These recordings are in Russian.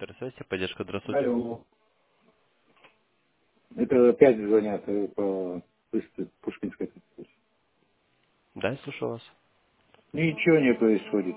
Оператор связи, поддержка, здравствуйте. Алло. Это опять звонят по Пушкинской. Да, я слушаю вас. Ничего не происходит.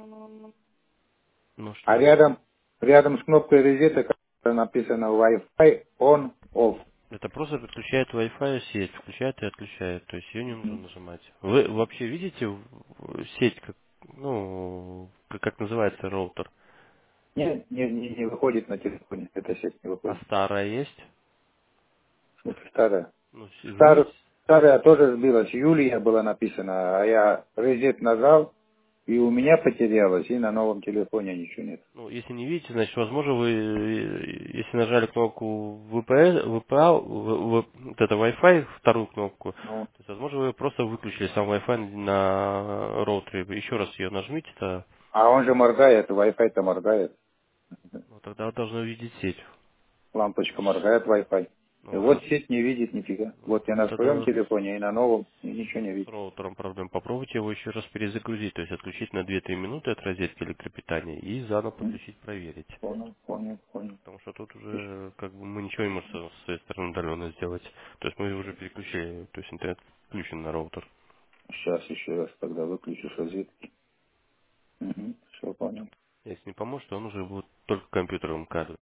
Ну, что А не так? рядом с кнопкой резеток написано Wi-Fi on off. Это просто подключает Wi-Fi сеть, включает и отключает, то есть ее не нужно Мгм. нажимать. Вы вообще видите сеть, как, ну, как называется роутер? Не выходит на телефоне. Эта сеть не А выходит. старая есть? В смысле, старая. Ну, вы видите? Старая тоже сбилась. Юлия была написана, а я резет нажал, и у меня потерялось, и на новом телефоне ничего нет. Ну, если не видите, значит, возможно, вы, если нажали кнопку VPS, VPA, вот это Wi-Fi, вторую кнопку, Ну, то есть, возможно, вы просто выключили сам Wi-Fi на роутере. Еще раз ее нажмите, то а он же моргает, Wi-Fi-то моргает. ну, тогда вы должны увидеть сеть. Лампочка моргает Wi-Fi. И Ну, вот сеть не видит нифига. Вот я ну, на своем тогда телефоне и на новом и ничего не с видит. роутером проблем. Попробуйте его еще раз перезагрузить, то есть отключить на 2-3 минуты от розетки электропитания и заново М, подключить, проверить. Понял. Потому что тут уже как бы мы ничего не можем с своей стороны удаленно сделать. То есть мы уже переключили, то есть интернет включен на роутер. Сейчас еще раз тогда выключу с розетки. Все понял. Если не поможет, то он уже будет только компьютером